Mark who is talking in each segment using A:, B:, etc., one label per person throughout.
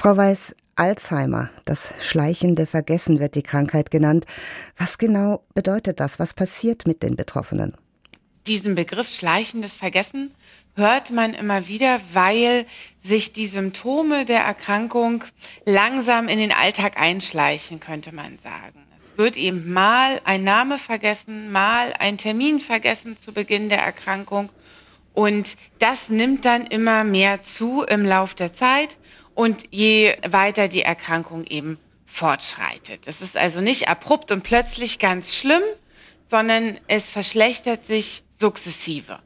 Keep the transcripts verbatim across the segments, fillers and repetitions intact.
A: Frau Weiß, Alzheimer, das schleichende Vergessen wird die Krankheit genannt. Was genau bedeutet das? Was passiert mit den Betroffenen?
B: Diesen Begriff schleichendes Vergessen hört man immer wieder, weil sich die Symptome der Erkrankung langsam in den Alltag einschleichen, könnte man sagen. Es wird eben mal ein Name vergessen, mal ein Termin vergessen zu Beginn der Erkrankung. Und das nimmt dann immer mehr zu im Lauf der Zeit und je weiter die Erkrankung eben fortschreitet. Es ist also nicht abrupt und plötzlich ganz schlimm, sondern es verschlechtert sich sukzessive.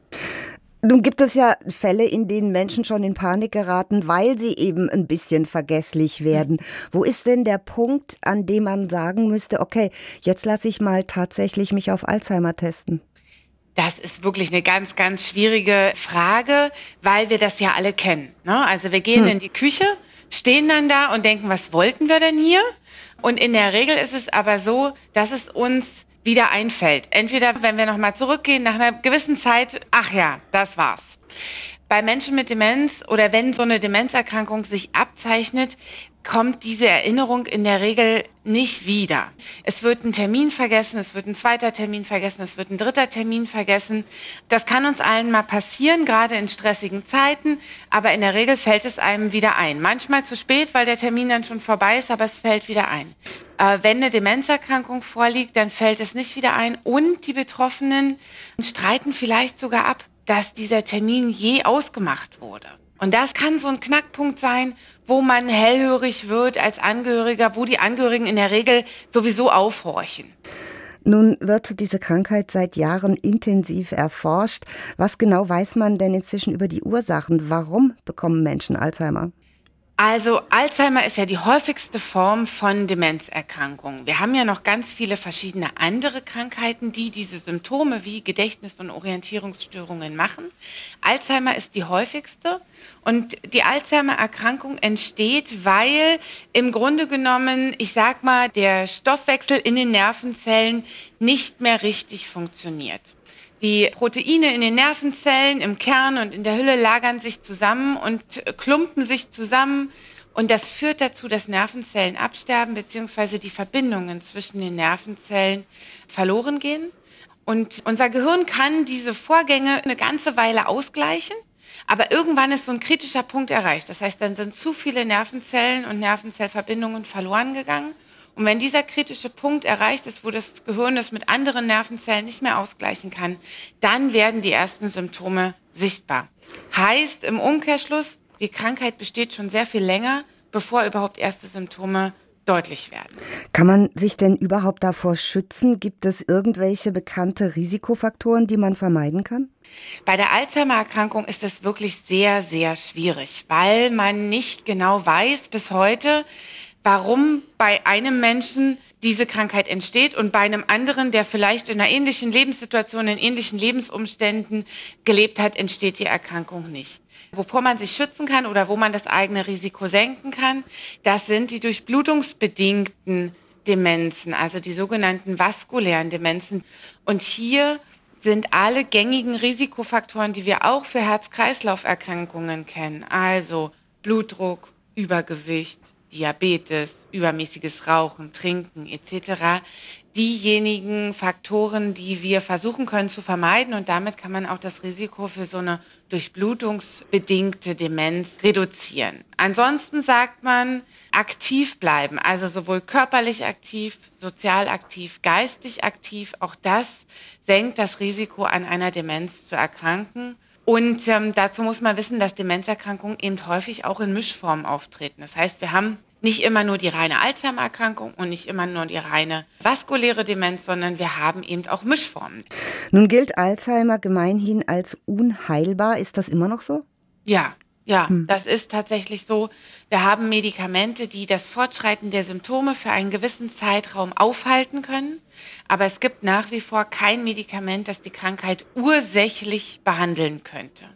A: Nun gibt es ja Fälle, in denen Menschen schon in Panik geraten, weil sie eben ein bisschen vergesslich werden. Mhm. Wo ist denn der Punkt, an dem man sagen müsste, okay, jetzt lasse ich mal tatsächlich mich auf Alzheimer testen?
B: Das ist wirklich eine ganz, ganz schwierige Frage, weil wir das ja alle kennen, ne? Also wir gehen hm. in die Küche, stehen dann da und denken, was wollten wir denn hier? Und in der Regel ist es aber so, dass es uns wieder einfällt. Entweder, wenn wir nochmal zurückgehen, nach einer gewissen Zeit, ach ja, das war's. Bei Menschen mit Demenz oder wenn so eine Demenzerkrankung sich abzeichnet, kommt diese Erinnerung in der Regel nicht wieder. Es wird ein Termin vergessen, es wird ein zweiter Termin vergessen, es wird ein dritter Termin vergessen. Das kann uns allen mal passieren, gerade in stressigen Zeiten, aber in der Regel fällt es einem wieder ein. Manchmal zu spät, weil der Termin dann schon vorbei ist, aber es fällt wieder ein. Äh, wenn eine Demenzerkrankung vorliegt, dann fällt es nicht wieder ein und die Betroffenen streiten vielleicht sogar ab, dass dieser Termin je ausgemacht wurde. Und das kann so ein Knackpunkt sein, wo man hellhörig wird als Angehöriger, wo die Angehörigen in der Regel sowieso aufhorchen.
A: Nun wird diese Krankheit seit Jahren intensiv erforscht. Was genau weiß man denn inzwischen über die Ursachen? Warum bekommen Menschen Alzheimer?
B: Also Alzheimer ist ja die häufigste Form von Demenzerkrankungen. Wir haben ja noch ganz viele verschiedene andere Krankheiten, die diese Symptome wie Gedächtnis- und Orientierungsstörungen machen. Alzheimer ist die häufigste und die Alzheimer-Erkrankung entsteht, weil im Grunde genommen, ich sag mal, der Stoffwechsel in den Nervenzellen nicht mehr richtig funktioniert. Die Proteine in den Nervenzellen, im Kern und in der Hülle lagern sich zusammen und klumpen sich zusammen. Und das führt dazu, dass Nervenzellen absterben bzw. die Verbindungen zwischen den Nervenzellen verloren gehen. Und unser Gehirn kann diese Vorgänge eine ganze Weile ausgleichen. Aber irgendwann ist so ein kritischer Punkt erreicht. Das heißt, dann sind zu viele Nervenzellen und Nervenzellverbindungen verloren gegangen. Und wenn dieser kritische Punkt erreicht ist, wo das Gehirn es mit anderen Nervenzellen nicht mehr ausgleichen kann, dann werden die ersten Symptome sichtbar. Heißt im Umkehrschluss, die Krankheit besteht schon sehr viel länger, bevor überhaupt erste Symptome deutlich werden.
A: Kann man sich denn überhaupt davor schützen? Gibt es irgendwelche bekannte Risikofaktoren, die man vermeiden kann?
B: Bei der Alzheimer-Erkrankung ist es wirklich sehr, sehr schwierig, weil man nicht genau weiß bis heute, warum bei einem Menschen diese Krankheit entsteht und bei einem anderen, der vielleicht in einer ähnlichen Lebenssituation, in ähnlichen Lebensumständen gelebt hat, entsteht die Erkrankung nicht. Wovor man sich schützen kann oder wo man das eigene Risiko senken kann, das sind die durchblutungsbedingten Demenzen, also die sogenannten vaskulären Demenzen. Und hier sind alle gängigen Risikofaktoren, die wir auch für Herz-Kreislauf-Erkrankungen kennen, also Blutdruck, Übergewicht, Diabetes, übermäßiges Rauchen, Trinken et cetera, diejenigen Faktoren, die wir versuchen können zu vermeiden und damit kann man auch das Risiko für so eine durchblutungsbedingte Demenz reduzieren. Ansonsten sagt man, aktiv bleiben, also sowohl körperlich aktiv, sozial aktiv, geistig aktiv, auch das senkt das Risiko, an einer Demenz zu erkranken. Und ähm, dazu muss man wissen, dass Demenzerkrankungen eben häufig auch in Mischformen auftreten. Das heißt, wir haben nicht immer nur die reine Alzheimer-Erkrankung und nicht immer nur die reine vaskuläre Demenz, sondern wir haben eben auch Mischformen.
A: Nun gilt Alzheimer gemeinhin als unheilbar. Ist das immer noch so?
B: Ja, ja, hm. das ist tatsächlich so. Wir haben Medikamente, die das Fortschreiten der Symptome für einen gewissen Zeitraum aufhalten können. Aber es gibt nach wie vor kein Medikament, das die Krankheit ursächlich behandeln könnte.